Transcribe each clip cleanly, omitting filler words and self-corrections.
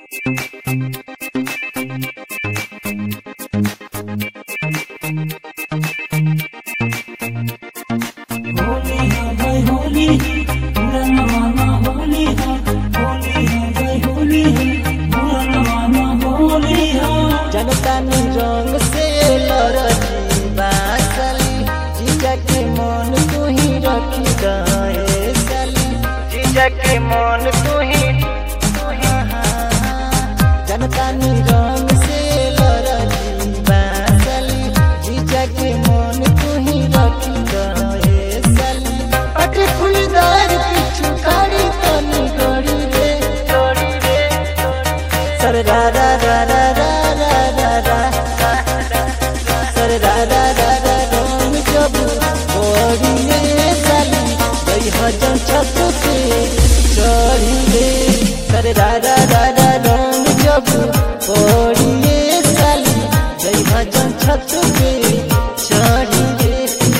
जनता रंग से लड़की बासली जीजा के मन तू ही रखी दे साली जीजा के मन तू ही जनता रंग से लड़की बासली जीजा के मन तू ही रखी दे साली अटे फुलदार पिछु कारी तनी गड़ी रे सर रा रा रा रा रा भजन छत पे चढ़िए सर दादा दादा रंग जब पड़िए साली जय भजन छत पे चढ़िए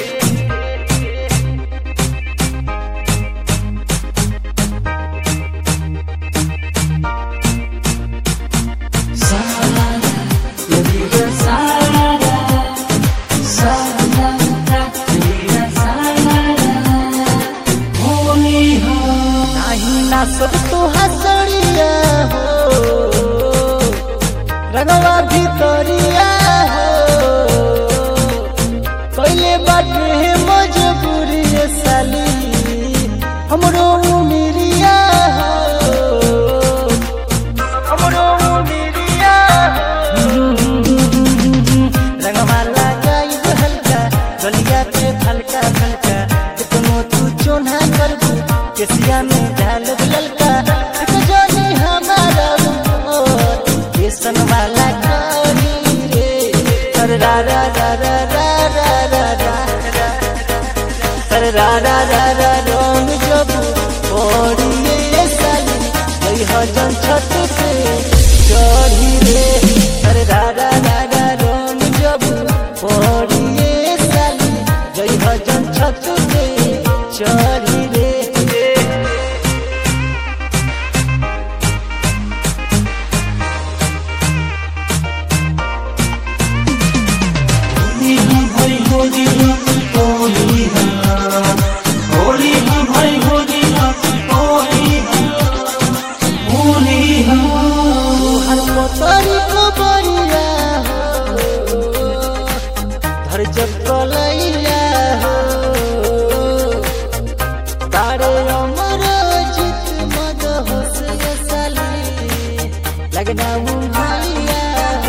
सब तो हसड़िया हो रंगवा भितरिया हो कैले बाटे मजबूरी साली हमरो उमिरिया हो हमरो उमिरिया रंगवा लगाई हल्का गलिया पे हल्का हल्का कितनो तू चोना करबू केसिया में डाल ललका जोनी हमारा बेसन वाला करी रे सर रा रा रा रा रा रा रा सर रा रा रा रा रंग जब पड़िए साली जय भजन छत पे चढ़ी रे सर रा रा रा रा रंग जब पड़िए साली जय भजन छत पे चढ़ी रे जब कलैया हो तारे अमर जित मद होश साली लगना भैया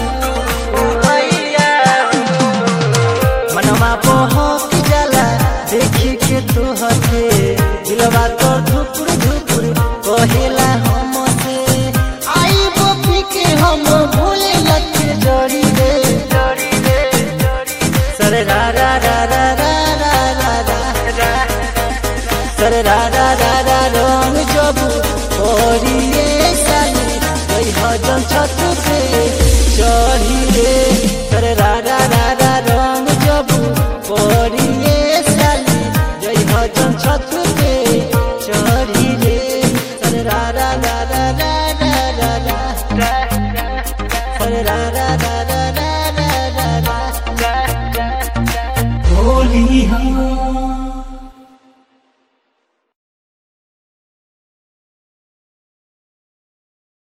मनवा बहक जाला देखी के तो हथे दिलवा तो धुपुर धुपुर कहेला हम से आई बपी के हम भूले लगे जड़ी रे सर रा रा रा रा रा रा रा सर रा रा रा रा रंग जब पड़िए साली जय भजन छत पे चढ़ी रे सर रा रा रा रा रंग जब पड़िए साली जय भजन छत पे चढ़ी रे सर रा रा रा रा रा रा रा सर रा